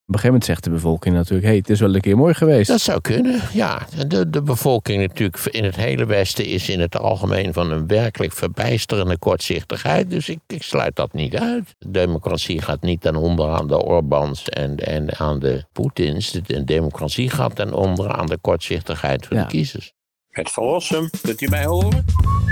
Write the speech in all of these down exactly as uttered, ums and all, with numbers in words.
Op een gegeven moment zegt de bevolking natuurlijk, hé, hey, het is wel een keer mooi geweest. Dat zou kunnen, ja. De, de bevolking natuurlijk in het hele Westen is in het algemeen van een werkelijk verbijsterende kortzichtigheid. Dus ik, ik sluit dat niet uit. De democratie gaat niet ten onder aan de Orbáns en, en aan de Poetins. De democratie gaat ten onder aan de kortzichtigheid van ja. de kiezers. Het verlossen, kunt u mij horen?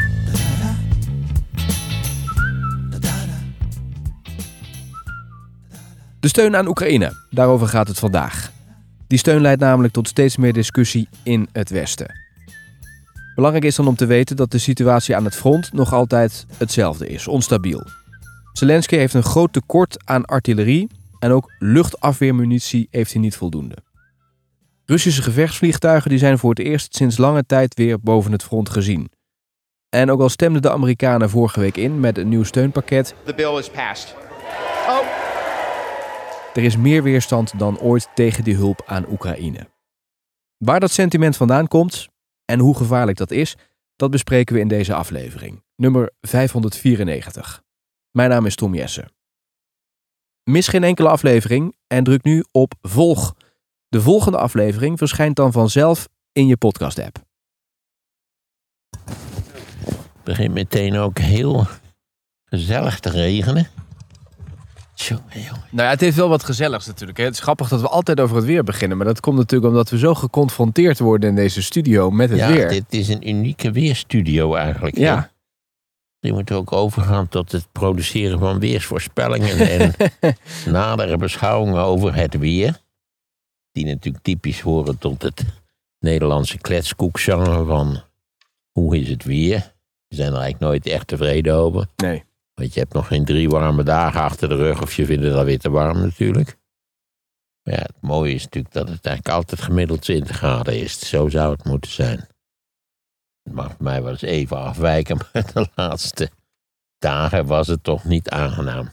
De steun aan Oekraïne, daarover gaat het vandaag. Die steun leidt namelijk tot steeds meer discussie in het Westen. Belangrijk is dan om te weten dat de situatie aan het front nog altijd hetzelfde is, onstabiel. Zelensky heeft een groot tekort aan artillerie en ook luchtafweermunitie heeft hij niet voldoende. Russische gevechtsvliegtuigen die zijn voor het eerst sinds lange tijd weer boven het front gezien. En ook al stemden de Amerikanen vorige week in met een nieuw steunpakket. The bill is passed. Oh. Er is meer weerstand dan ooit tegen die hulp aan Oekraïne. Waar dat sentiment vandaan komt en hoe gevaarlijk dat is, dat bespreken we in deze aflevering, nummer vijfhonderdvierennegentig. Mijn naam is Tom Jessen. Mis geen enkele aflevering en druk nu op volg. De volgende aflevering verschijnt dan vanzelf in je podcast-app. Het begint meteen ook heel gezellig te regenen. Jongen, jongen. Nou ja, het heeft wel wat gezelligs natuurlijk. Hè? Het is grappig dat we altijd over het weer beginnen. Maar dat komt natuurlijk omdat we zo geconfronteerd worden in deze studio met het ja, weer. Ja, dit is een unieke weerstudio eigenlijk. Ja. Hè? Je moet ook overgaan tot het produceren van weersvoorspellingen en nadere beschouwingen over het weer. Die natuurlijk typisch horen tot het Nederlandse kletskoekzangen van hoe is het weer. We zijn er eigenlijk nooit echt tevreden over. Nee. Want je hebt nog geen drie warme dagen achter de rug of je vindt het alweer te warm natuurlijk. Maar ja, het mooie is natuurlijk dat het eigenlijk altijd gemiddeld twintig graden is. Zo zou het moeten zijn. Het mag voor mij wel eens even afwijken, maar de laatste dagen was het toch niet aangenaam.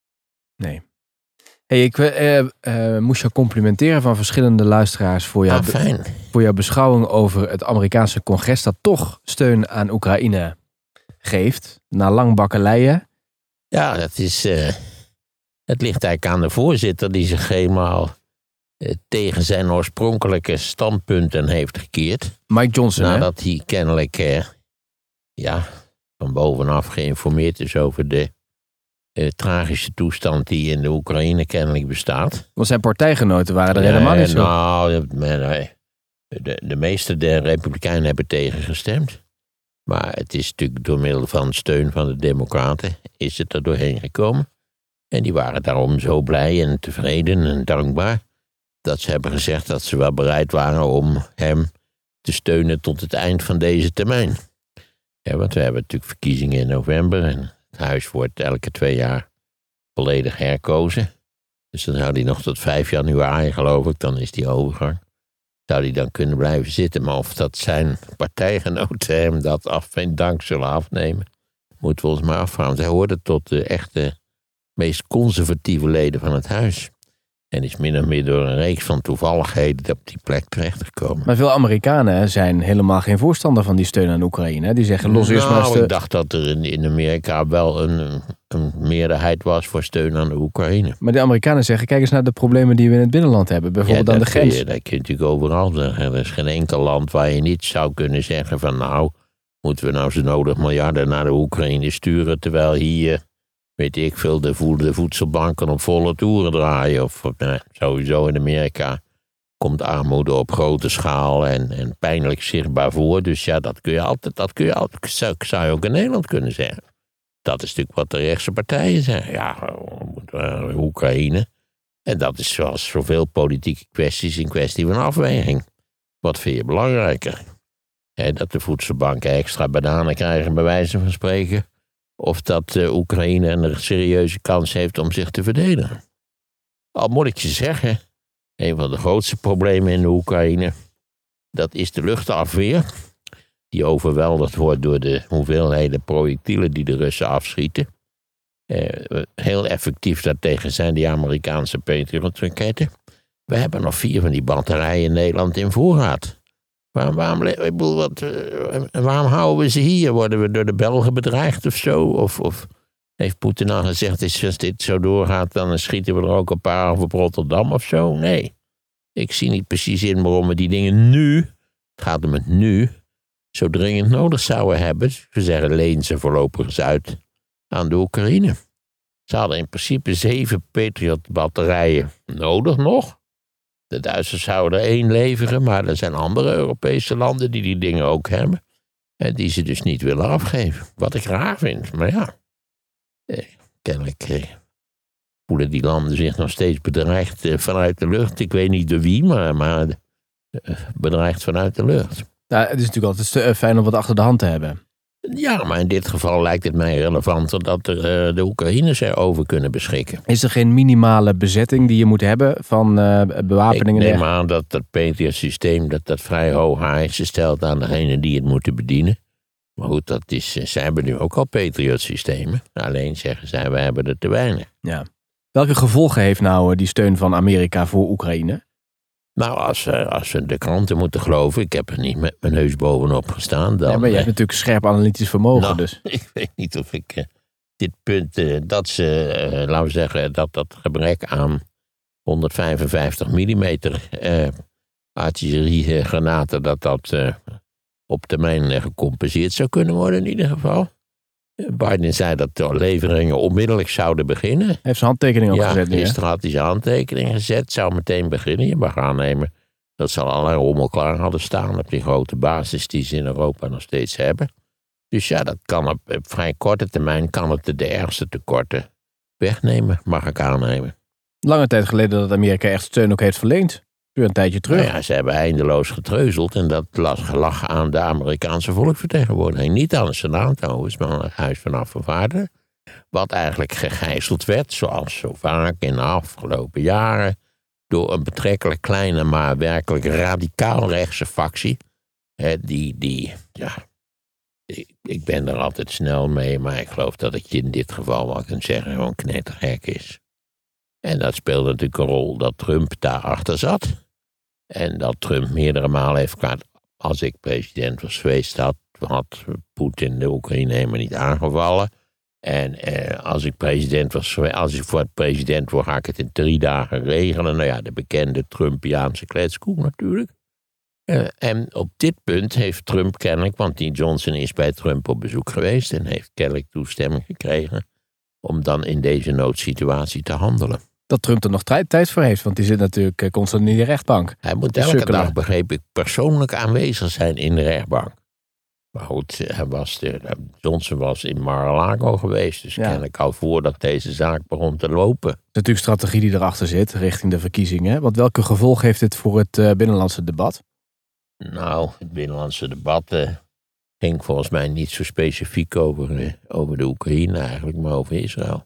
Nee. Hey, ik uh, uh, moest je complimenteren van verschillende luisteraars voor jouw, ah, fijn. voor jouw beschouwing over het Amerikaanse congres dat toch steun aan Oekraïne geeft, na lang bakkeleien. Ja, dat is, uh, het ligt eigenlijk aan de voorzitter die zich helemaal uh, tegen zijn oorspronkelijke standpunten heeft gekeerd. Mike Johnson, Nadat hè? hij kennelijk uh, ja, van bovenaf geïnformeerd is over de uh, tragische toestand die in de Oekraïne kennelijk bestaat. Want zijn partijgenoten waren er nee, helemaal niet zo. Nou, nee, de, de meeste der Republikeinen hebben tegengestemd. Maar het is natuurlijk door middel van steun van de Democraten is het er doorheen gekomen. En die waren daarom zo blij en tevreden en dankbaar dat ze hebben gezegd dat ze wel bereid waren om hem te steunen tot het eind van deze termijn. Ja, want we hebben natuurlijk verkiezingen in november en het huis wordt elke twee jaar volledig herkozen. Dus dan zou hij nog tot vijf januari, geloof ik, dan is die overgang. Zou hij dan kunnen blijven zitten, maar of dat zijn partijgenoten hem dat af en dank zullen afnemen, moeten we ons maar afvragen. Hij hoorde tot de echte, meest conservatieve leden van het huis. En is min of meer door een reeks van toevalligheden op die plek terechtgekomen. Maar veel Amerikanen zijn helemaal geen voorstander van die steun aan Oekraïne. Die zeggen, los eerst maar... Nou, ik dacht dat er in, in Amerika wel een, een meerderheid was voor steun aan de Oekraïne. Maar de Amerikanen zeggen, kijk eens naar de problemen die we in het binnenland hebben. Bijvoorbeeld ja, aan de grens. Je, dat kun je natuurlijk overal zeggen. Er is geen enkel land waar je niet zou kunnen zeggen van nou, moeten we nou zo nodig miljarden naar de Oekraïne sturen, terwijl hier, weet ik veel, de, vo- de voedselbanken op volle toeren draaien. Of nou, sowieso in Amerika komt armoede op grote schaal en, en pijnlijk zichtbaar voor. Dus ja, dat kun je altijd, dat kun je altijd, zou, zou je ook in Nederland kunnen zeggen. Dat is natuurlijk wat de rechtse partijen zeggen. Ja, uh, Oekraïne. En dat is zoals zoveel politieke kwesties een kwestie van afweging. Wat vind je belangrijker? He, dat de voedselbanken extra bananen krijgen, bij wijze van spreken. Of dat uh, Oekraïne een serieuze kans heeft om zich te verdedigen. Al moet ik je zeggen, een van de grootste problemen in de Oekraïne, dat is de luchtafweer. Die overweldigd wordt door de hoeveelheden projectielen die de Russen afschieten. Eh, heel effectief daartegen zijn die Amerikaanse Patriot-raketten. We hebben nog vier van die batterijen in Nederland in voorraad. Waarom, waarom, ik bedoel, wat, uh, waarom houden we ze hier? Worden we door de Belgen bedreigd of zo? Of, of Heeft Poetin al gezegd, als dit zo doorgaat, dan schieten we er ook een paar af op Rotterdam of zo? Nee. Ik zie niet precies in waarom we die dingen nu, het gaat om het nu, zo dringend nodig zouden hebben. We zeggen, leen ze voorlopig eens uit aan de Oekraïne. Ze hadden in principe zeven Patriot-batterijen nodig nog. De Duitsers zouden er één leveren, maar er zijn andere Europese landen die die dingen ook hebben. En die ze dus niet willen afgeven. Wat ik raar vind, maar ja. Eh, kennelijk eh, voelen die landen zich nog steeds bedreigd eh, vanuit de lucht. Ik weet niet door wie, maar, maar eh, bedreigd vanuit de lucht. Nou, het is natuurlijk altijd uh, fijn om wat achter de hand te hebben. Ja, maar in dit geval lijkt het mij relevanter dat er, uh, de Oekraïners erover kunnen beschikken. Is er geen minimale bezetting die je moet hebben van uh, bewapeningen? Ik neem aan dat dat Patriot-systeem dat dat vrij hoge eisen stelt aan degene die het moeten bedienen. Maar goed, dat is, zij hebben nu ook al Patriot-systemen. Alleen zeggen zij, we hebben er te weinig. Ja. Welke gevolgen heeft nou die steun van Amerika voor Oekraïne? Nou, als, als we de kranten moeten geloven, ik heb er niet met mijn neus bovenop gestaan. Dan, ja, maar je hebt natuurlijk scherp analytisch vermogen. Nou, dus. Ik weet niet of ik uh, dit punt, uh, dat ze, uh, laten we zeggen, dat dat gebrek aan honderdvijfenvijftig millimeter uh, artilleriegranaten, dat dat uh, op termijn uh, gecompenseerd zou kunnen worden in ieder geval. Biden zei dat de leveringen onmiddellijk zouden beginnen. Hij heeft zijn handtekening ook ja, gezet. Ja, gisteren had hij zijn handtekening gezet. Zou meteen beginnen. Je mag aannemen dat ze al allerlei rommel klaar hadden staan op die grote basis die ze in Europa nog steeds hebben. Dus ja, dat kan op, op vrij korte termijn kan het de, de ergste tekorten wegnemen, mag ik aannemen. Lange tijd geleden dat Amerika echt steun ook heeft verleend. Een tijdje terug. Nou ja, ze hebben eindeloos getreuzeld en dat lag aan de Amerikaanse volksvertegenwoordiging. Niet aan de Senaat overigens, maar aan het Huis van Afgevaardigden. Wat eigenlijk gegijzeld werd, zoals zo vaak in de afgelopen jaren, door een betrekkelijk kleine, maar werkelijk radicaal rechtse factie. He, die, die, ja, ik, ik ben er altijd snel mee, maar ik geloof dat ik je in dit geval wel kan zeggen, gewoon knettergek is. En dat speelde natuurlijk een rol dat Trump daarachter zat. En dat Trump meerdere malen heeft gehad, als ik president was geweest, had, had Poetin de Oekraïne helemaal niet aangevallen. En eh, als ik president was geweest, als ik voor het president word, ga ik het in drie dagen regelen. Nou ja, de bekende Trumpiaanse kletskoek natuurlijk. Uh, en op dit punt heeft Trump kennelijk, want die Johnson is bij Trump op bezoek geweest en heeft kennelijk toestemming gekregen om dan in deze noodsituatie te handelen. Dat Trump er nog tijd voor heeft, want die zit natuurlijk constant in de rechtbank. Hij moet elke dag, begreep ik, persoonlijk aanwezig zijn in de rechtbank. Maar goed, hij was de, Johnson was in Mar-a-Lago geweest, dus ja. Kennelijk al voordat deze zaak begon te lopen. Dat is natuurlijk strategie die erachter zit, richting de verkiezingen. Want welke gevolg heeft dit voor het uh, binnenlandse debat? Nou, het binnenlandse debat uh, ging volgens mij niet zo specifiek over, uh, over de Oekraïne eigenlijk, maar over Israël.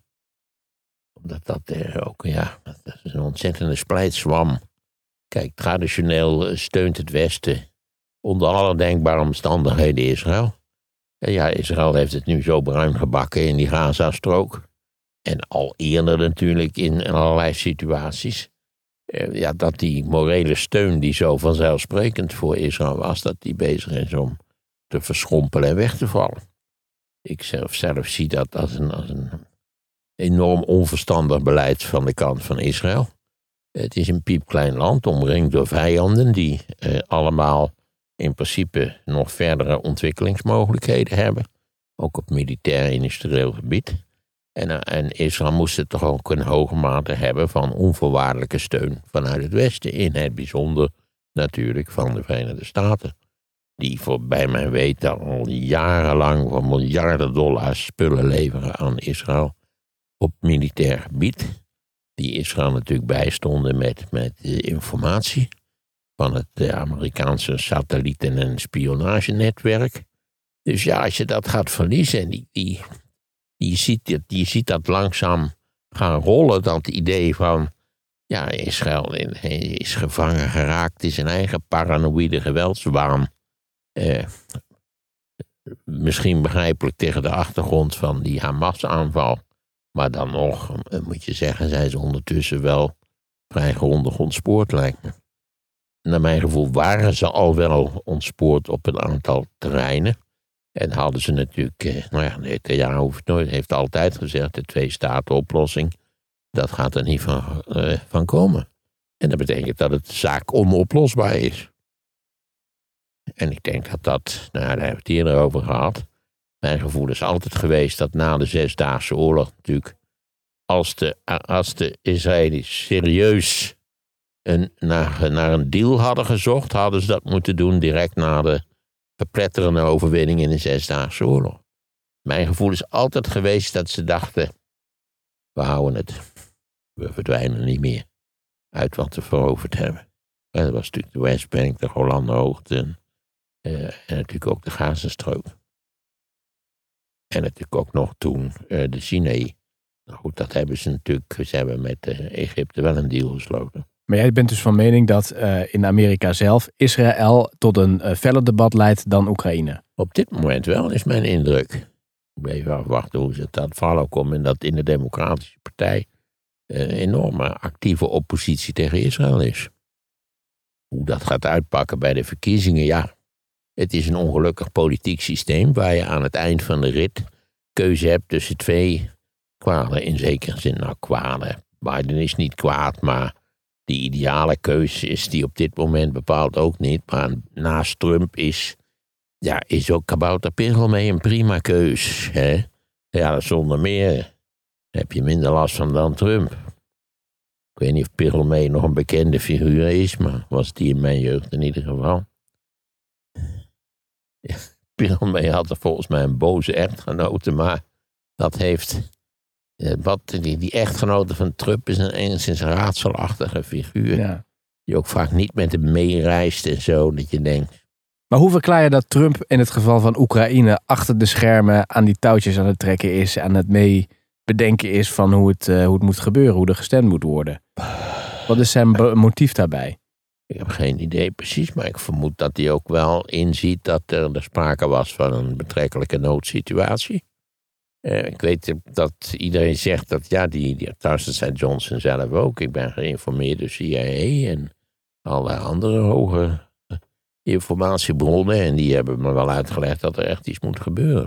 Omdat dat uh, ook, ja, dat is een ontzettende splijtswam. Kijk, traditioneel uh, steunt het Westen onder alle denkbare omstandigheden Israël. En ja, Israël heeft het nu zo bruin gebakken in die Gaza-strook. En al eerder natuurlijk in allerlei situaties. Uh, ja, dat die morele steun die zo vanzelfsprekend voor Israël was, dat die bezig is om te verschrompelen en weg te vallen. Ik zelf, zelf zie dat als een, als een enorm onverstandig beleid van de kant van Israël. Het is een piepklein land, omringd door vijanden die uh, allemaal in principe nog verdere ontwikkelingsmogelijkheden hebben. Ook op militair-industrieel gebied. En, uh, en Israël moest het toch ook in hoge mate hebben van onvoorwaardelijke steun vanuit het Westen. In het bijzonder natuurlijk van de Verenigde Staten. Die voor bij mijn weten al jarenlang voor miljarden dollars spullen leveren aan Israël op militair gebied. Die Israël natuurlijk bijstonden met, met uh, informatie van het uh, Amerikaanse satellieten- en spionagenetwerk. Dus ja, als je dat gaat verliezen en die, die, die, ziet, die ziet dat langzaam gaan rollen, dat idee van, ja, Israël is gevangen geraakt in zijn eigen paranoïde geweldswaan. Uh, misschien begrijpelijk tegen de achtergrond van die Hamas-aanval. Maar dan nog, moet je zeggen, zijn ze ondertussen wel vrij grondig ontspoord, lijkt me. Naar mijn gevoel waren ze al wel ontspoord op een aantal terreinen. En hadden ze natuurlijk, eh, nou ja, Netanyahu nooit heeft altijd gezegd, de twee-staten-oplossing, dat gaat er niet van, uh, van komen. En dat betekent dat het zaak onoplosbaar is. En ik denk dat dat, nou daar hebben we het eerder over gehad. Mijn gevoel is altijd geweest dat na de Zesdaagse Oorlog natuurlijk, als de, als de Israëli's serieus een, naar, naar een deal hadden gezocht, hadden ze dat moeten doen direct na de verpletterende overwinning in de Zesdaagse Oorlog. Mijn gevoel is altijd geweest dat ze dachten, we houden het, we verdwijnen niet meer uit wat we veroverd hebben. En dat was natuurlijk de Westbank, de Golanhoogte en, uh, en natuurlijk ook de Gazastrook. En natuurlijk ook nog toen uh, de Sinaï. Nou goed, dat hebben ze natuurlijk, ze hebben met uh, Egypte wel een deal gesloten. Maar jij bent dus van mening dat uh, in Amerika zelf Israël tot een uh, feller debat leidt dan Oekraïne? Op dit moment wel, is mijn indruk. Ik moet even afwachten hoe ze dat vooral ook komt en dat in de Democratische Partij een enorme actieve oppositie tegen Israël is. Hoe dat gaat uitpakken bij de verkiezingen, ja. Het is een ongelukkig politiek systeem waar je aan het eind van de rit keuze hebt tussen twee kwaden. In zekere zin, nou kwaden. Biden is niet kwaad, maar die ideale keuze is die op dit moment bepaald ook niet. Maar naast Trump is, ja, is ook Kabouter Pichelmee een prima keus. Hè? Ja, zonder meer heb je minder last van dan Trump. Ik weet niet of Pichelmee nog een bekende figuur is, maar was die in mijn jeugd in ieder geval. Ja, Pichelmee had er volgens mij een boze echtgenote, maar dat heeft... Wat, die, die echtgenote van Trump is een enigszins raadselachtige figuur. Ja. Die ook vaak niet met hem meereist en zo, dat je denkt... Maar hoe verklaar je dat Trump in het geval van Oekraïne achter de schermen aan die touwtjes aan het trekken is, aan het mee bedenken is van hoe het, uh, hoe het moet gebeuren, hoe er gestemd moet worden? Wat is zijn be- motief daarbij? Ik heb geen idee precies, maar ik vermoed dat hij ook wel inziet dat er, er sprake was van een betrekkelijke noodsituatie. Uh, ik weet dat iedereen zegt dat, ja, die, die trouwens dat zei Johnson zelf ook. Ik ben geïnformeerd door C I A en allerlei andere hoge informatiebronnen. En die hebben me wel uitgelegd dat er echt iets moet gebeuren.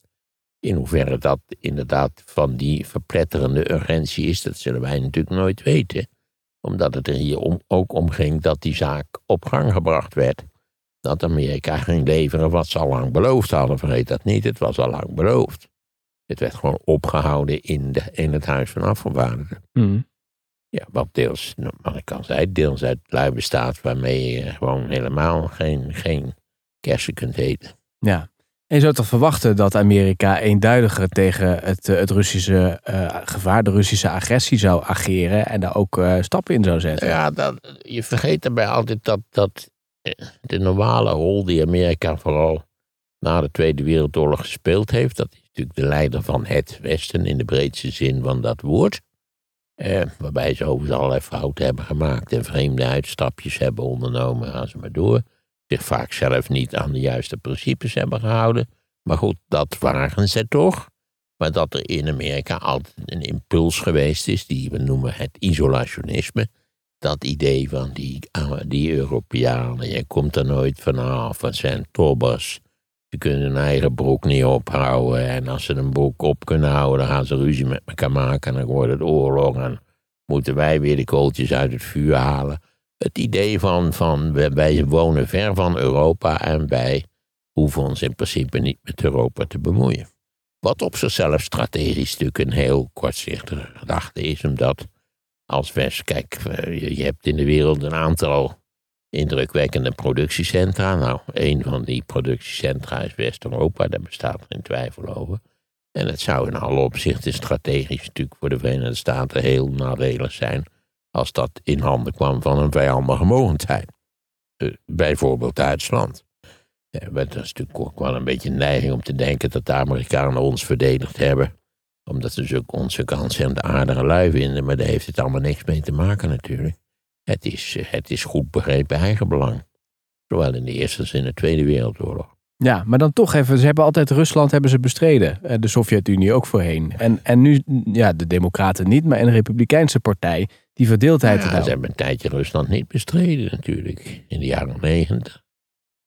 In hoeverre dat inderdaad van die verpletterende urgentie is, dat zullen wij natuurlijk nooit weten. Omdat het er hier om, ook om ging dat die zaak op gang gebracht werd. Dat Amerika ging leveren wat ze al lang beloofd hadden. Vergeet dat niet, het was al lang beloofd. Het werd gewoon opgehouden in, de, in het Huis van Afgevaardigden. Mm. Ja, wat deels, nou, wat ik al zei, deels uit lui bestaat waarmee je gewoon helemaal geen, geen kersen kunt eten. Ja, en je zou toch verwachten dat Amerika eenduidiger tegen het, het Russische uh, gevaar, de Russische agressie zou ageren en daar ook uh, stappen in zou zetten? Ja, dat, je vergeet daarbij altijd dat, dat de normale rol die Amerika vooral na de Tweede Wereldoorlog gespeeld heeft, dat is natuurlijk de leider van het Westen in de breedste zin van dat woord. Eh, waarbij ze overigens allerlei fouten hebben gemaakt en vreemde uitstapjes hebben ondernomen, gaan ze maar door. Zich vaak zelf niet aan de juiste principes hebben gehouden. Maar goed, dat waren ze toch. Maar dat er in Amerika altijd een impuls geweest is, die we noemen het isolationisme. Dat idee van die, die Europeanen, je komt er nooit vanaf, het zijn tobbers. Ze kunnen hun eigen broek niet ophouden. En als ze een broek op kunnen houden, dan gaan ze ruzie met elkaar maken. En dan wordt het oorlog. En moeten wij weer de kooltjes uit het vuur halen. Het idee van, van wij wonen ver van Europa. En wij hoeven ons in principe niet met Europa te bemoeien. Wat op zichzelf strategisch natuurlijk een heel kortzichtige gedachte is. Omdat als West, kijk, je hebt in de wereld een aantal indrukwekkende productiecentra. Nou, een van die productiecentra is West-Europa, daar bestaat geen twijfel over. En het zou in alle opzichten strategisch natuurlijk voor de Verenigde Staten heel nadelig zijn als dat in handen kwam van een vijandige mogendheid. Uh, bijvoorbeeld Duitsland. Ja, dat is natuurlijk ook wel een beetje een neiging om te denken dat de Amerikanen ons verdedigd hebben, omdat ze dus onze kansen en de aardige lui vinden, maar daar heeft het allemaal niks mee te maken natuurlijk. Het is, het is goed begrepen eigenbelang. Zowel in de Eerste als in de Tweede Wereldoorlog. Ja, maar dan toch even, ze hebben altijd Rusland hebben ze bestreden. De Sovjet-Unie ook voorheen. En, en nu, ja, de Democraten niet, maar in de Republikeinse partij, die verdeeldheid. Ja, ze hebben een tijdje Rusland niet bestreden natuurlijk. In de jaren negentig.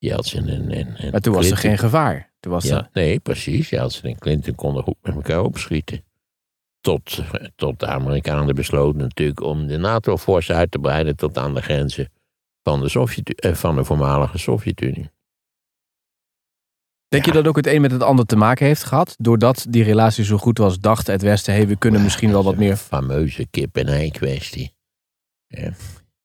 Yeltsin en, en, en Maar toen was er Clinton. geen gevaar. Toen was Ja, er... nee, precies. Yeltsin en Clinton konden goed met elkaar opschieten. Tot, tot de Amerikanen besloten natuurlijk om de NATO-force uit te breiden tot aan de grenzen van de, Sovjet, eh, van de voormalige Sovjet-Unie. Denk Ja. je dat ook het een met het ander te maken heeft gehad? Doordat die relatie zo goed was, dacht het Westen, hey, we kunnen misschien wel wat meer... Een fameuze kip-en-ei kwestie. Ja.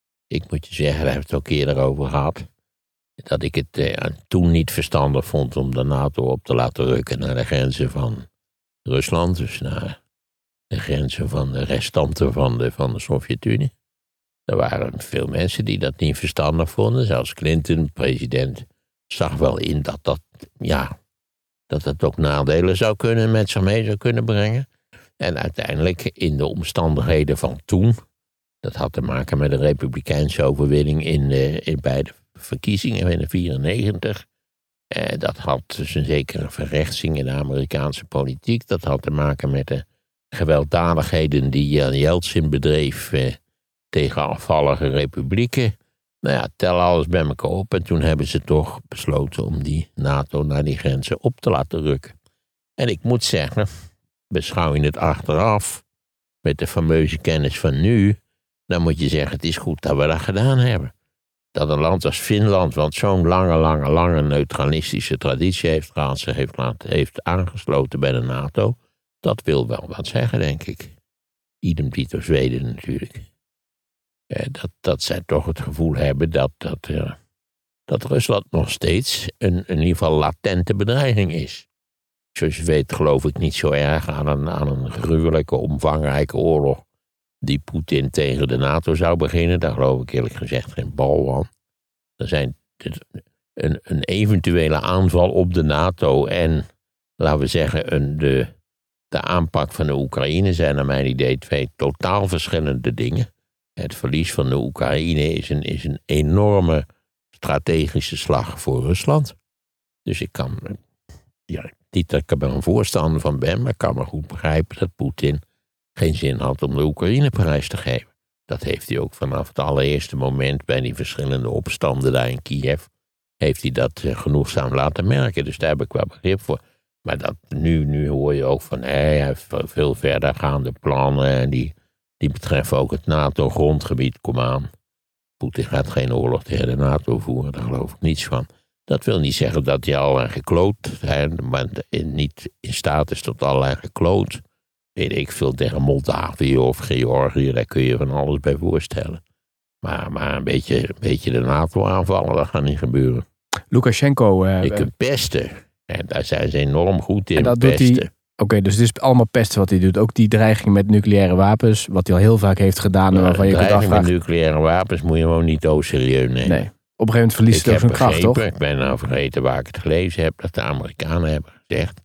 Ik moet je zeggen, daar hebben we het ook eerder over gehad. Dat ik het eh, toen niet verstandig vond om de NATO op te laten rukken naar de grenzen van Rusland. Dus naar de grenzen van de restanten van de, van de Sovjet-Unie. Er waren veel mensen die dat niet verstandig vonden. Zelfs Clinton, president, zag wel in dat dat, ja, dat het ook nadelen zou kunnen, met zich mee zou kunnen brengen. En uiteindelijk in de omstandigheden van toen, dat had te maken met de republikeinse overwinning in, uh, in bij de verkiezingen in negentien vierennegentig. Uh, dat had dus een zekere verrechtsing in de Amerikaanse politiek. Dat had te maken met de gewelddadigheden die Jan Yeltsin bedreef uh, tegen afvallige republieken. Nou ja, tel alles bij elkaar op. En toen hebben ze toch besloten om die NATO naar die grenzen op te laten rukken. En ik moet zeggen, beschouw je het achteraf met de fameuze kennis van nu, dan moet je zeggen, het is goed dat we dat gedaan hebben. Dat een land als Finland, wat zo'n lange, lange, lange neutralistische traditie heeft gehad, zich heeft, laten, heeft aangesloten bij de NATO, dat wil wel wat zeggen, denk ik. Idem dito Zweden natuurlijk. Eh, dat, dat zij toch het gevoel hebben dat, dat, uh, dat Rusland nog steeds een in ieder geval latente bedreiging is. Zoals je weet geloof ik niet zo erg aan een, aan een gruwelijke, omvangrijke oorlog die Poetin tegen de NATO zou beginnen. Daar geloof ik eerlijk gezegd geen bal van. Er zijn een, een eventuele aanval op de NATO en, laten we zeggen, een, de, de aanpak van de Oekraïne zijn naar mijn idee twee totaal verschillende dingen. Het verlies van de Oekraïne is een, is een enorme strategische slag voor Rusland. Dus ik kan, ja, niet dat ik er een voorstander van ben, maar ik kan me goed begrijpen dat Poetin geen zin had om de Oekraïne prijs te geven. Dat heeft hij ook vanaf het allereerste moment bij die verschillende opstanden daar in Kiev, heeft hij dat uh, genoegzaam laten merken. Dus daar heb ik wel begrip voor. Maar dat, nu, nu hoor je ook van, hey, hij heeft veel verdergaande plannen en die, die betreffen ook het NATO-grondgebied. Kom aan. Poetin gaat geen oorlog tegen de NATO voeren, daar geloof ik niets van. Dat wil niet zeggen dat hij al gekloot zijn, maar niet in staat is tot allerlei gekloot. Weet ik veel, tegen Moldavië of Georgië, daar kun je van alles bij voorstellen. Maar, maar een, beetje, een beetje de NATO aanvallen, dat gaat niet gebeuren. Lukashenko... Uh, je kunt pesten. En daar zijn ze enorm goed in, en dat pesten. Doet hij, Oké, okay, dus het is allemaal pesten wat hij doet. Ook die dreiging met nucleaire wapens, wat hij al heel vaak heeft gedaan. Nou, waarvan je kunt dreiging afvragen... met nucleaire wapens moet je gewoon niet zo serieus nemen. Nee. Op een gegeven moment verliest het ook zijn kracht, toch? Ik ben nou vergeten waar ik het gelezen heb, dat de Amerikanen hebben gezegd,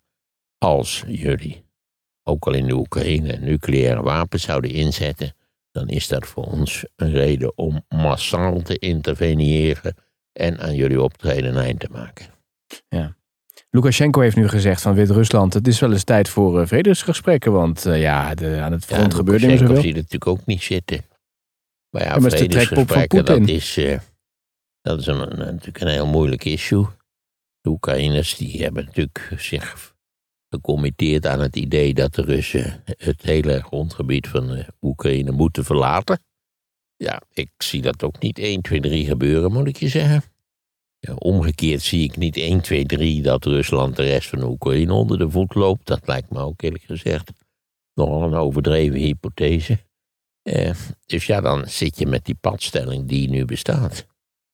als jullie, ook al in de Oekraïne, nucleaire wapens zouden inzetten, dan is dat voor ons een reden om massaal te interveneren en aan jullie optreden een eind te maken. Ja. Lukashenko heeft nu gezegd van Wit-Rusland, het is wel eens tijd voor uh, vredesgesprekken, want uh, ja, de, aan het front ja, gebeurt niet zoveel. ziet het natuurlijk ook niet zitten. Maar ja, ja maar vredesgesprekken, dat is, uh, dat is een, een, natuurlijk een heel moeilijk issue. De Oekraïners die hebben natuurlijk zich gecommitteerd aan het idee dat de Russen het hele grondgebied van de Oekraïne moeten verlaten. Ja, ik zie dat ook niet één, twee, drie gebeuren, moet ik je zeggen. Ja, omgekeerd zie ik niet één, twee, drie dat Rusland de rest van de Oekraïne onder de voet loopt. Dat lijkt me ook eerlijk gezegd nogal een overdreven hypothese. Eh, dus ja, dan zit je met die padstelling die nu bestaat.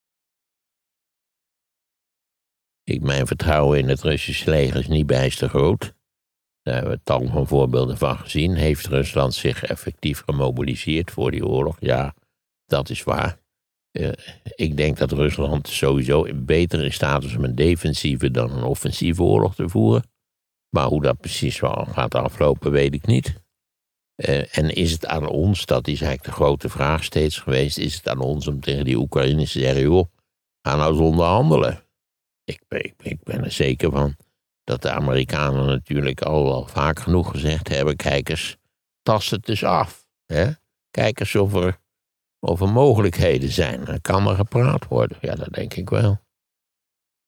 Ik, mijn vertrouwen in het Russische leger is niet bijster groot. Daar hebben we tal van voorbeelden van gezien. Heeft Rusland zich effectief gemobiliseerd voor die oorlog? Ja, dat is waar. Uh, ik denk dat Rusland sowieso beter in staat is om een defensieve dan een offensieve oorlog te voeren. Maar hoe dat precies wel gaat aflopen, weet ik niet. Uh, en is het aan ons, dat is eigenlijk de grote vraag steeds geweest, is het aan ons om tegen die Oekraïners te zeggen, joh, ga nou eens onderhandelen. Ik, ik, ik ben er zeker van dat de Amerikanen natuurlijk al wel vaak genoeg gezegd hebben, kijk eens, tast het dus af. Hè? Kijk eens of er, of er mogelijkheden zijn. Dan kan er gepraat worden. Ja, dat denk ik wel.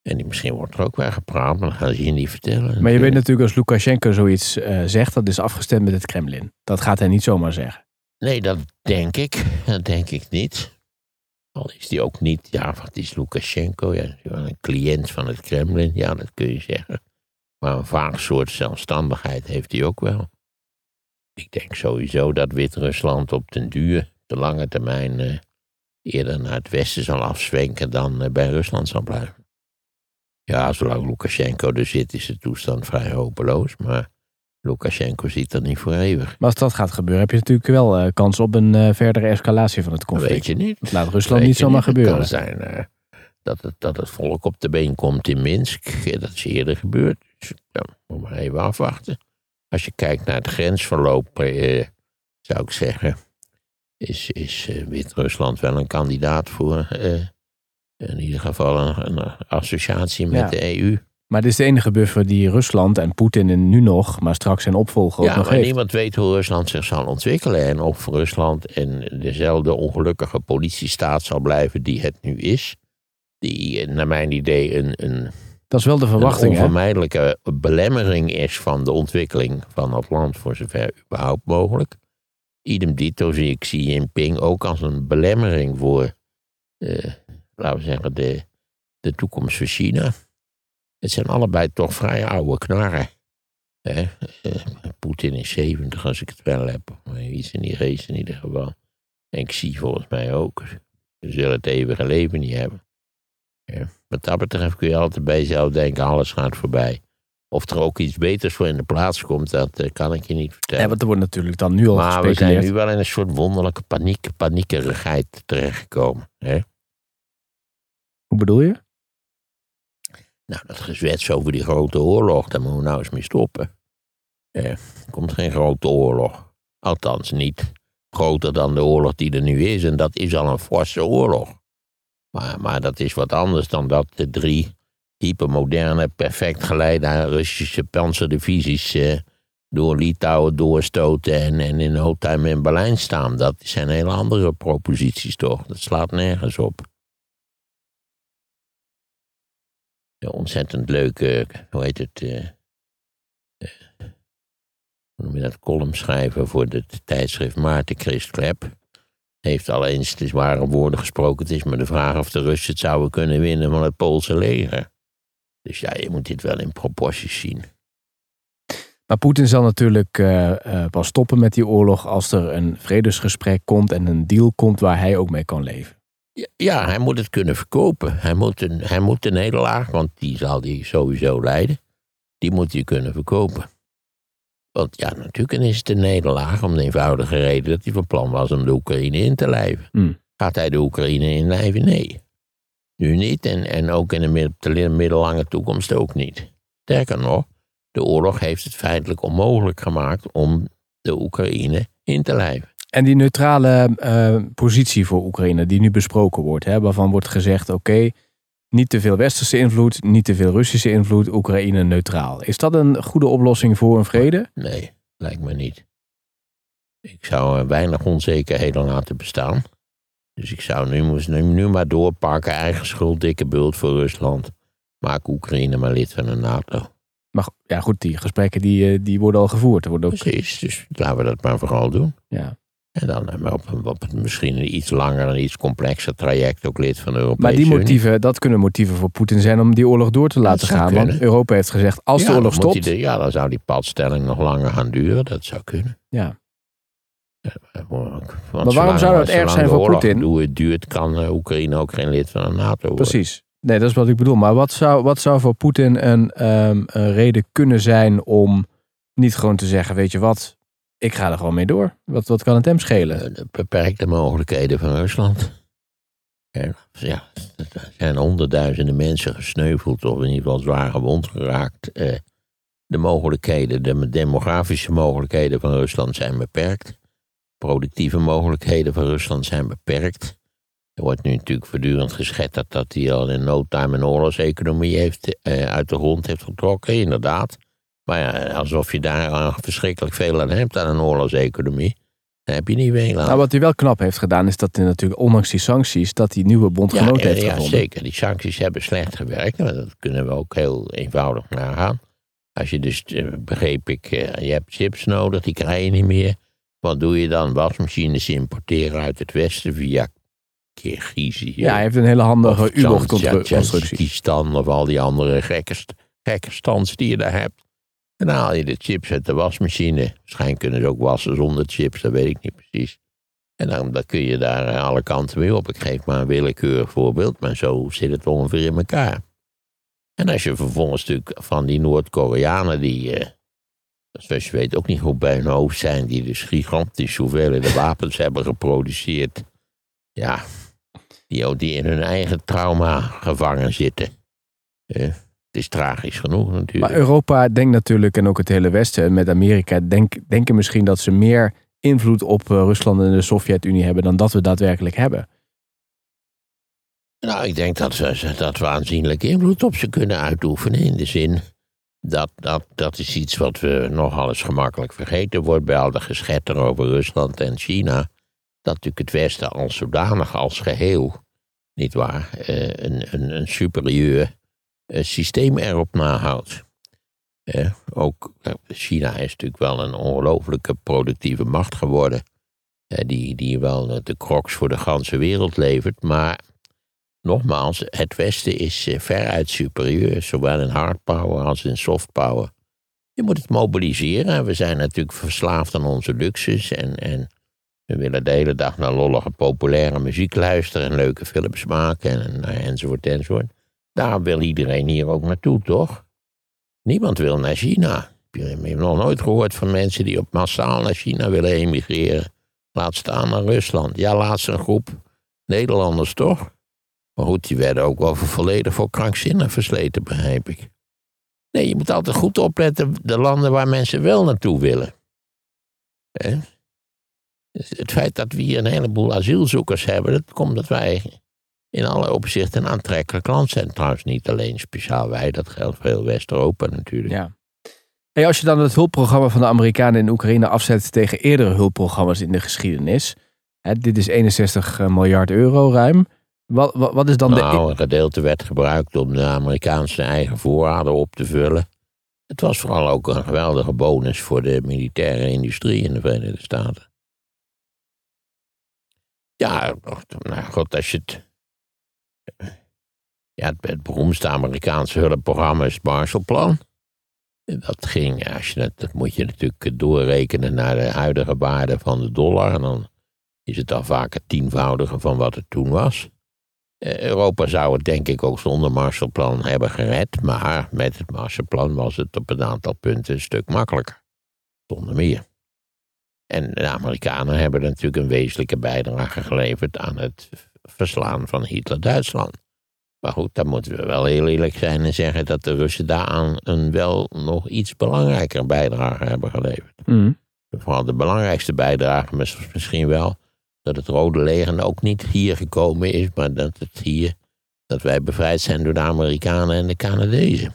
En die, misschien wordt er ook wel gepraat, maar dat gaan ze je niet vertellen. Maar je weet natuurlijk als Lukasjenko zoiets uh, zegt, dat is afgestemd met het Kremlin. Dat gaat hij niet zomaar zeggen. Nee, dat denk ik. Dat denk ik niet. Al is die ook niet, ja, wat is Lukasjenko? Ja, een cliënt van het Kremlin, ja, dat kun je zeggen. Maar een vaag soort zelfstandigheid heeft hij ook wel. Ik denk sowieso dat Wit-Rusland op den duur, de lange termijn, uh, eerder naar het westen zal afzwenken dan uh, bij Rusland zal blijven. Ja, zolang Lukasjenko er zit, is de toestand vrij hopeloos. Maar Lukasjenko ziet dat niet voor eeuwig. Maar als dat gaat gebeuren, heb je natuurlijk wel uh, kans op een uh, verdere escalatie van het conflict. Dat weet je niet. Dat laat Rusland niet zomaar gebeuren. Het kan zijn uh, dat, het, dat het volk op de been komt in Minsk. Dat is eerder gebeurd. Dus ja, moet maar even afwachten. Als je kijkt naar het grensverloop, uh, zou ik zeggen, is, is uh, Wit-Rusland wel een kandidaat voor uh, in ieder geval een, een associatie met ja. de E U. Maar dit is de enige buffer die Rusland en Poetin nu nog, maar straks zijn opvolger ook ja, nog maar heeft. Niemand weet hoe Rusland zich zal ontwikkelen. En of Rusland en dezelfde ongelukkige politiestaat zal blijven die het nu is. Die naar mijn idee een, een, dat is wel de verwachting, een onvermijdelijke hè? belemmering is van de ontwikkeling van het land voor zover überhaupt mogelijk. Idem dito zie ik Xi Jinping ook als een belemmering voor, uh, laten we zeggen, de, de toekomst van China. Het zijn allebei toch vrij oude knarren. Uh, Poetin is zeventig als ik het wel heb. Maar iets in die race in ieder geval. En Xi volgens mij ook. Ze zullen het eeuwige leven niet hebben. Ja. Wat dat betreft kun je altijd bij jezelf denken, alles gaat voorbij. Of er ook iets beters voor in de plaats komt, dat uh, kan ik je niet vertellen. Ja, want er wordt natuurlijk dan nu al maar gespeculeerd. Maar we zijn nu wel in een soort wonderlijke paniek, paniekerigheid terechtgekomen. Hè? Hoe bedoel je? Nou, dat gezwets over die grote oorlog, daar moeten we nou eens mee stoppen. Eh, er komt geen grote oorlog. Althans niet groter dan de oorlog die er nu is. En dat is al een forse oorlog. Maar, maar dat is wat anders dan dat de drie hypermoderne, perfect geleide Russische panzerdivisies eh, door Litouwen doorstoten en, en in no time in Berlijn staan. Dat zijn hele andere proposities toch. Dat slaat nergens op. Ja, ontzettend leuke, hoe heet het, uh, uh, hoe noem je dat, column schrijven voor het tijdschrift Maarten Christ Klep. Heeft al eens de zware woorden gesproken. Het is maar de vraag of de Russen het zouden kunnen winnen van het Poolse leger. Dus ja, je moet dit wel in proporties zien. Maar Poetin zal natuurlijk uh, uh, pas stoppen met die oorlog als er een vredesgesprek komt en een deal komt waar hij ook mee kan leven. Ja, ja, hij moet het kunnen verkopen. Hij moet, een, hij moet de nederlaag, want die zal hij sowieso leiden, die moet hij kunnen verkopen. Want ja, natuurlijk is het een nederlaag om de eenvoudige reden dat hij van plan was om de Oekraïne in te lijven. Hmm. Gaat hij de Oekraïne inlijven? Nee. Nu niet en, en ook in de, middel, de middellange toekomst ook niet. Sterker nog, de oorlog heeft het feitelijk onmogelijk gemaakt om de Oekraïne in te lijven. En die neutrale uh, positie voor Oekraïne die nu besproken wordt, hè, waarvan wordt gezegd, oké, okay, niet te veel westerse invloed, niet te veel Russische invloed, Oekraïne neutraal. Is dat een goede oplossing voor een vrede? Nee, lijkt me niet. Ik zou weinig onzekerheden laten bestaan. Dus ik zou nu, nu, nu maar doorpakken, eigen schuld, dikke bult voor Rusland. Maak Oekraïne maar lid van de NATO. Maar ja goed, die gesprekken die, die worden al gevoerd. Er worden ook... Precies, dus laten we dat maar vooral doen. Ja. En dan op, op het misschien een iets langer en iets complexer traject ook lid van de Europese Maar die Unie. motieven, dat kunnen motieven voor Poetin zijn om die oorlog door te laten gaan. Kunnen. Want Europa heeft gezegd, als ja, de oorlog stopt... De, ja, dan zou die padstelling nog langer gaan duren. Dat zou kunnen. Ja. Ja, want maar waarom zou dat erg zijn voor Poetin? Hoe het duurt, kan uh, Oekraïne ook geen lid van de NATO worden. Precies. Nee, dat is wat ik bedoel. Maar wat zou, wat zou voor Poetin een, um, een reden kunnen zijn om niet gewoon te zeggen, weet je wat, ik ga er gewoon mee door. Wat, wat kan het hem schelen? De beperkte mogelijkheden van Rusland. Ja, ja, er zijn honderdduizenden mensen gesneuveld of in ieder geval zwaar gewond geraakt. Uh, de mogelijkheden, de demografische mogelijkheden van Rusland zijn beperkt. Productieve mogelijkheden van Rusland zijn beperkt. Er wordt nu natuurlijk voortdurend geschetterd dat hij al in no time een oorlogseconomie heeft, uh, uit de grond heeft getrokken, inderdaad. Maar ja, alsof je daar uh, verschrikkelijk veel aan hebt aan een oorlogseconomie. Dat heb je niet veel aan. Nou, wat hij wel knap heeft gedaan is dat hij natuurlijk, ondanks die sancties, dat hij nieuwe bondgenoten ja, heeft ja, gevonden. Zeker. Die sancties hebben slecht gewerkt. Maar dat kunnen we ook heel eenvoudig nagaan. Als je dus, begreep ik, je hebt chips nodig, die krijg je niet meer. Wat doe je dan? Wasmachines importeren uit het westen via Kirgizië. Ja, hij heeft een hele handige U-bochtconstructie. Tajikistan of al die andere gekke, gekke stands die je daar hebt. En dan haal je de chips uit de wasmachine. Waarschijnlijk kunnen ze ook wassen zonder chips, dat weet ik niet precies. En dan, dan kun je daar alle kanten mee op. Ik geef maar een willekeurig voorbeeld, maar zo zit het ongeveer in elkaar. En als je vervolgens natuurlijk van die Noord-Koreanen die, eh, zoals je weet, ook niet goed bij hun hoofd zijn, die dus gigantisch hoeveelheden wapens hebben geproduceerd. Ja, die, die in hun eigen trauma gevangen zitten. Eh, het is tragisch genoeg natuurlijk. Maar Europa denkt natuurlijk, en ook het hele Westen met Amerika, denk, denken misschien dat ze meer invloed op uh, Rusland en de Sovjet-Unie hebben dan dat we daadwerkelijk hebben. Nou, ik denk dat we, dat we aanzienlijk invloed op ze kunnen uitoefenen. In de zin dat, dat dat is iets wat we nogal eens gemakkelijk vergeten wordt bij al de geschetter over Rusland en China. Dat natuurlijk het Westen als zodanig, als geheel, nietwaar, een, een, een superieur systeem erop nahoudt. Eh, ook China is natuurlijk wel een ongelooflijke productieve macht geworden. Eh, die, die wel de crocs voor de ganse wereld levert. Maar nogmaals, het Westen is uh, veruit superieur. Zowel in hard power als in soft power. Je moet het mobiliseren. We zijn natuurlijk verslaafd aan onze luxus. En, en we willen de hele dag naar lollige populaire muziek luisteren. En leuke films maken. En, en, enzovoort enzovoort. Daar wil iedereen hier ook naartoe, toch? Niemand wil naar China. Je hebt nog nooit gehoord van mensen die op massaal naar China willen emigreren. Laat staan naar Rusland. Ja, laatst een groep Nederlanders, toch? Maar goed, die werden ook wel volledig voor krankzinnig versleten, begrijp ik. Nee, je moet altijd goed opletten de landen waar mensen wel naartoe willen. He? Het feit dat we hier een heleboel asielzoekers hebben, dat komt dat wij in alle opzichten een aantrekkelijk land zijn. Trouwens niet alleen speciaal wij, dat geldt voor heel West-Europa natuurlijk. Ja. Hey, als je dan het hulpprogramma van de Amerikanen in Oekraïne afzet tegen eerdere hulpprogramma's in de geschiedenis. Hè, dit is eenenzestig miljard euro ruim. Wat, wat, wat is dan nou, de... een gedeelte werd gebruikt om de Amerikaanse eigen voorraden op te vullen. Het was vooral ook een geweldige bonus voor de militaire industrie in de Verenigde Staten. Ja, nou god, als je het... Ja, het, het beroemdste Amerikaanse hulpprogramma is het Marshallplan. Dat ging, als je het, dat moet je natuurlijk doorrekenen naar de huidige waarde van de dollar. En dan is het al vaak het tienvoudige van wat het toen was. Europa zou het denk ik ook zonder Marshallplan hebben gered. Maar met het Marshallplan was het op een aantal punten een stuk makkelijker. Zonder meer. En de Amerikanen hebben natuurlijk een wezenlijke bijdrage geleverd aan het verslaan van Hitler-Duitsland. Maar goed, dan moeten we wel heel eerlijk zijn en zeggen dat de Russen daaraan een wel nog iets belangrijker bijdrage hebben geleverd. Mm. Vooral de belangrijkste bijdrage misschien wel dat het Rode Leger ook niet hier gekomen is, maar dat het hier, dat wij bevrijd zijn door de Amerikanen en de Canadezen.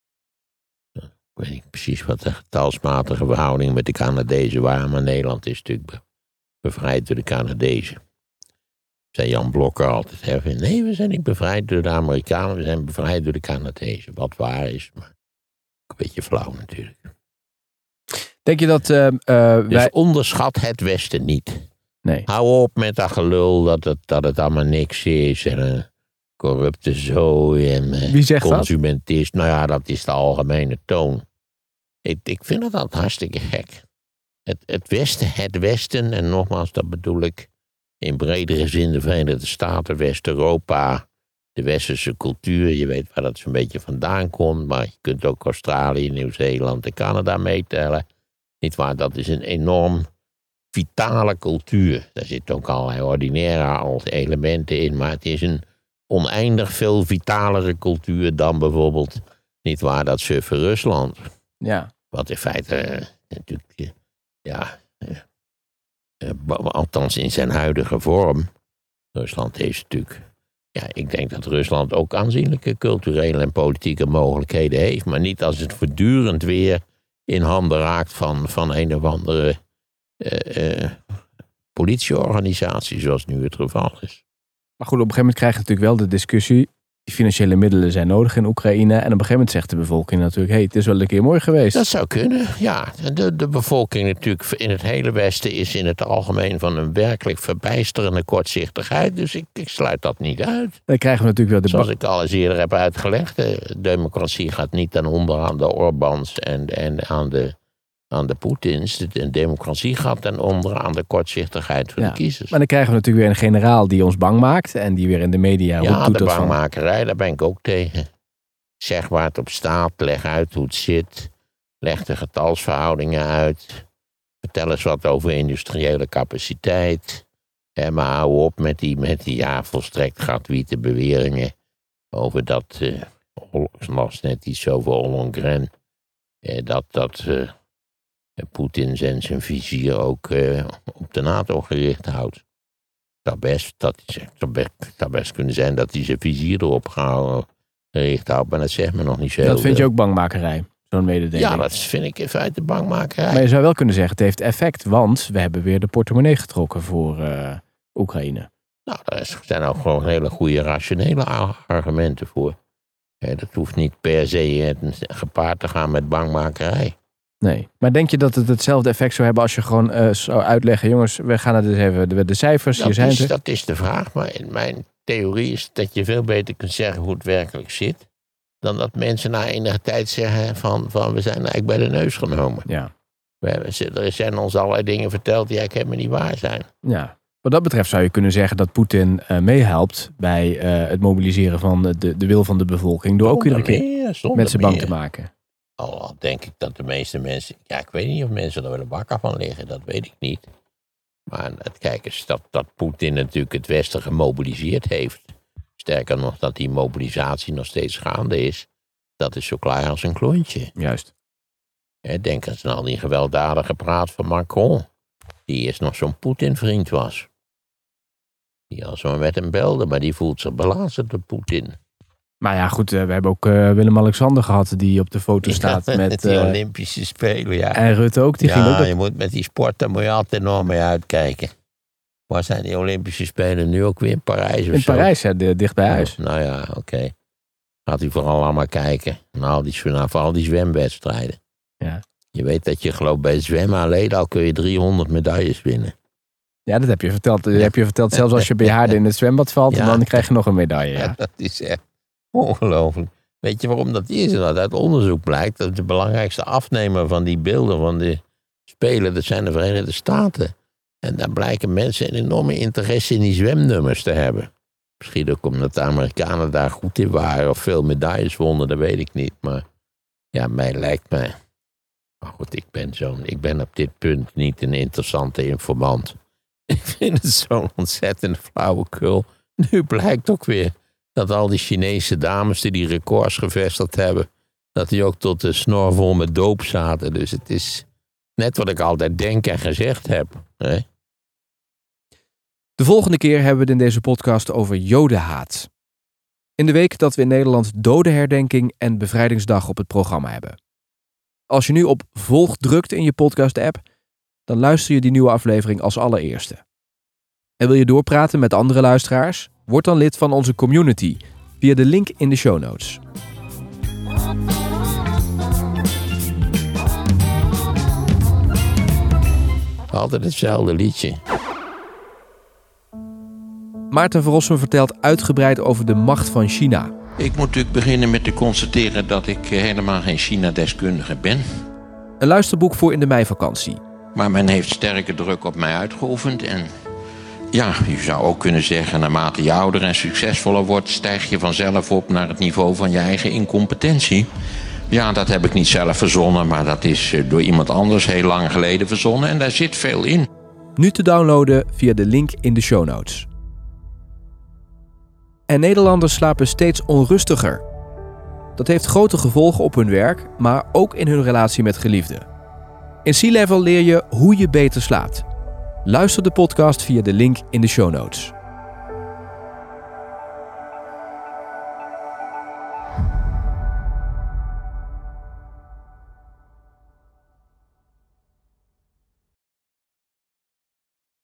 Ik weet niet precies wat de getalsmatige verhoudingen met de Canadezen waren, maar Nederland is natuurlijk bevrijd door de Canadezen. Zei Jan Blokker altijd. Hè? Nee, we zijn niet bevrijd door de Amerikanen, we zijn bevrijd door de Canadezen. Wat waar is, maar een beetje flauw natuurlijk. Denk je dat... Uh, uh, dus wij... onderschat het Westen niet. Nee. Hou op met dat gelul dat het, dat het allemaal niks is en een corrupte zooi en Wie zegt consumentisme. Nou ja, dat is de algemene toon. Ik, ik vind het altijd hartstikke gek. Het, het Westen, het Westen, en nogmaals, dat bedoel ik in bredere zin de Verenigde Staten, West-Europa, de westerse cultuur. Je weet waar dat zo'n beetje vandaan komt, maar je kunt ook Australië, Nieuw-Zeeland en Canada meetellen. Niet waar, dat is een enorm vitale cultuur. Daar zitten ook allerlei ordinaire elementen in, maar het is een oneindig veel vitalere cultuur dan bijvoorbeeld, niet waar, dat suffe Rusland. Ja. Wat in feite uh, natuurlijk, ja, uh, uh, althans in zijn huidige vorm. Rusland heeft natuurlijk, ja, ik denk dat Rusland ook aanzienlijke culturele en politieke mogelijkheden heeft, maar niet als het voortdurend weer in handen raakt van, van een of andere Uh, uh, politieorganisatie, zoals nu het geval is. Maar goed, op een gegeven moment krijg je natuurlijk wel de discussie. Die financiële middelen zijn nodig in Oekraïne. En op een gegeven moment zegt de bevolking natuurlijk, hey, het is wel een keer mooi geweest. Dat zou kunnen, ja. De, de bevolking natuurlijk in het hele Westen is in het algemeen van een werkelijk verbijsterende kortzichtigheid. Dus ik, ik sluit dat niet uit. Dan krijgen we natuurlijk wel de Zoals ik al eens eerder heb uitgelegd, de democratie gaat niet ten onder aan de Orbáns en, en aan de, aan de Poetins. De democratie gaat ten onder aan de kortzichtigheid van ja, de kiezers. Maar dan krijgen we natuurlijk weer een generaal die ons bang maakt. En die weer in de media ja, doet de dat bangmakerij, van... daar ben ik ook tegen. Zeg waar het op staat, leg uit hoe het zit. Leg de getalsverhoudingen uit. Vertel eens wat over industriële capaciteit. En maar hou op met die, met die ja, volstrekt gratuite beweringen over dat, uh, ik las net iets over Ollongren, uh, dat, dat uh, Poetin en zijn vizier ook uh, op de NATO gericht houdt. Het zou best, dat, zou best, zou best kunnen zijn dat hij zijn vizier erop gehouden, gericht houdt, maar dat zegt me nog niet zo. Dat vind je ook bangmakerij, zo'n mededeling? Ja, dat vind ik in feite bangmakerij. Maar je zou wel kunnen zeggen, het heeft effect, want we hebben weer de portemonnee getrokken voor uh, Oekraïne. Nou, daar zijn ook gewoon hele goede rationele argumenten voor. Ja, dat hoeft niet per se gepaard te gaan met bangmakerij. Nee, maar denk je dat het hetzelfde effect zou hebben als je gewoon uh, zou uitleggen, jongens, we gaan het dus even, de, de cijfers, dat hier zijn is, ze. Dat is de vraag, maar in mijn theorie is dat je veel beter kunt zeggen hoe het werkelijk zit, dan dat mensen na enige tijd zeggen van, van we zijn eigenlijk bij de neus genomen. Ja. We hebben, er zijn ons allerlei dingen verteld die eigenlijk helemaal niet waar zijn. Ja. Wat dat betreft zou je kunnen zeggen dat Poetin uh, meehelpt bij uh, het mobiliseren van de, de wil van de bevolking, door ook iedere keer mensen bang te maken. Al denk ik dat de meeste mensen, ja, ik weet niet of mensen er wel een wakker van liggen, dat weet ik niet. Maar kijk eens, dat, dat Poetin natuurlijk het Westen gemobiliseerd heeft. Sterker nog, dat die mobilisatie nog steeds gaande is. Dat is zo klaar als een klontje. Juist. Denk eens aan al die gewelddadige praat van Macron. Die eerst nog zo'n Poetin-vriend was. Die als we met hem belde, maar die voelt zich belazerd door Poetin. Maar ja, goed, we hebben ook uh, Willem-Alexander gehad die op de foto staat ja, met... die uh, Olympische Spelen, ja. En Rutte ook, die ja, ging ook... Ja, je moet met die sport, daar moet je altijd enorm mee uitkijken. Waar zijn die Olympische Spelen nu ook weer? In Parijs of In zo? Parijs, ja, de, dicht bij huis. Oh, nou ja, oké. Okay. Gaat u vooral allemaal kijken. Naar al die, naar al die zwemwedstrijden. Ja. Je weet dat je geloof bij zwemmen alleen al kun je driehonderd medailles winnen. Ja, dat heb je verteld. Dat heb je verteld. Zelfs als je bejaarde in het zwembad valt, ja. Dan krijg je nog een medaille. Ja. Ja, dat is echt ongelooflijk. Weet je waarom dat is? Dat uit onderzoek blijkt dat de belangrijkste afnemer van die beelden van de Spelen, dat zijn de Verenigde Staten. En daar blijken mensen een enorme interesse in die zwemnummers te hebben. Misschien ook omdat de Amerikanen daar goed in waren of veel medailles wonnen, dat weet ik niet. Maar ja, mij lijkt mij... Maar goed, ik ben, zo'n, ik ben op dit punt niet een interessante informant. Ik vind het zo'n ontzettend flauwekul. Nu blijkt ook weer dat al die Chinese dames die die records gevestigd hebben, dat die ook tot de snor vol met doop zaten. Dus het is net wat ik altijd denk en gezegd heb. Hè? De volgende keer hebben we het in deze podcast over jodenhaat. In de week dat we in Nederland Dodenherdenking en Bevrijdingsdag op het programma hebben. Als je nu op volg drukt in je podcast-app, dan luister je die nieuwe aflevering als allereerste. En wil je doorpraten met andere luisteraars? Word dan lid van onze community via de link in de show notes. Altijd hetzelfde liedje. Maarten van Rossum vertelt uitgebreid over de macht van China. Ik moet natuurlijk beginnen met te constateren dat ik helemaal geen China-deskundige ben. Een luisterboek voor in de meivakantie. Maar men heeft sterke druk op mij uitgeoefend. En ja, je zou ook kunnen zeggen, naarmate je ouder en succesvoller wordt, stijg je vanzelf op naar het niveau van je eigen incompetentie. Ja, dat heb ik niet zelf verzonnen, maar dat is door iemand anders heel lang geleden verzonnen. En daar zit veel in. Nu te downloaden via de link in de show notes. En Nederlanders slapen steeds onrustiger. Dat heeft grote gevolgen op hun werk, maar ook in hun relatie met geliefden. In Sea Level leer je hoe je beter slaapt. Luister de podcast via de link in de show notes.